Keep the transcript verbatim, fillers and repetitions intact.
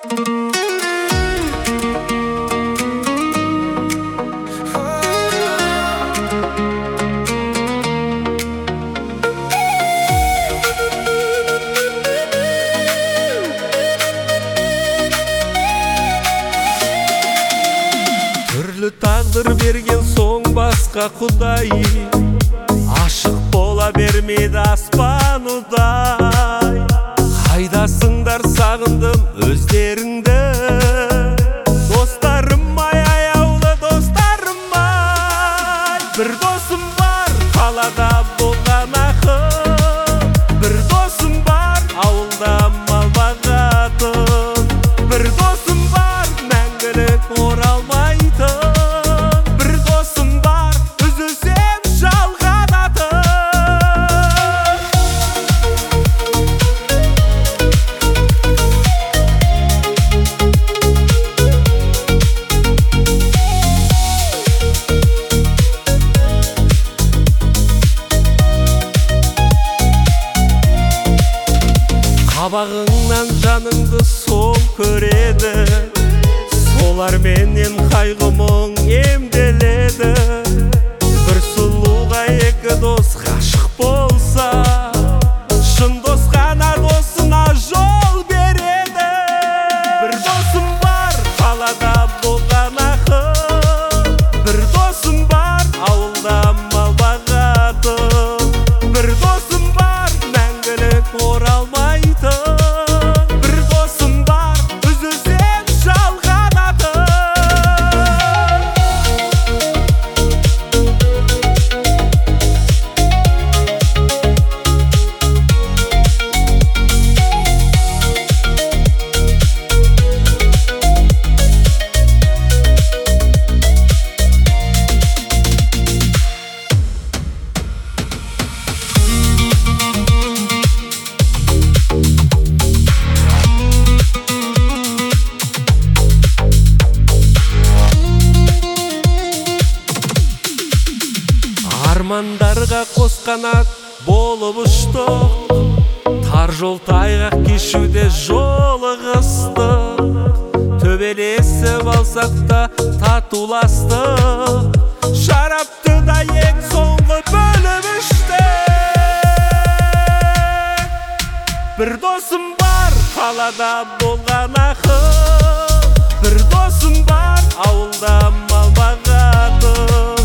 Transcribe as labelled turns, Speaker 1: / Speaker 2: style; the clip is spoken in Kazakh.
Speaker 1: Түрлі тағдыр берген соң басқа құдай, ашық бола бермеді аспан удай. Қайдасыңдар, сағындым өздеріңді, достарым-ай, аяулы достарым-ай. Бір досым бар қалада болған ақын, бір досым бар ауылда мал бағатын, бір досым бар мәңгілік оралмайтын, бір досым бар үзілсем жалғанатын. Қабағыңнан жаныңды сол көреді, соларменен қайғы-мұң емделеді. Бір сұлуға екі дос ғашық болса, шын дос қана досына жол береді. Бір досым бар қалада болған ақын, бір досым бар ауылда мал бағатын, бір досым бар мәңгілік оралмайтын, бір досым бар үзілсем жалғанатын. Армандарға қос қанат болып ұштық, тар жол тайғақ кешуде жолығыстық. Төбелесіп алсақ та татуластық, шарапты да ең соңғы бөліп іштік. Бір досым бар қалада болған ақын, бір досым бар ауылда мал бағатын,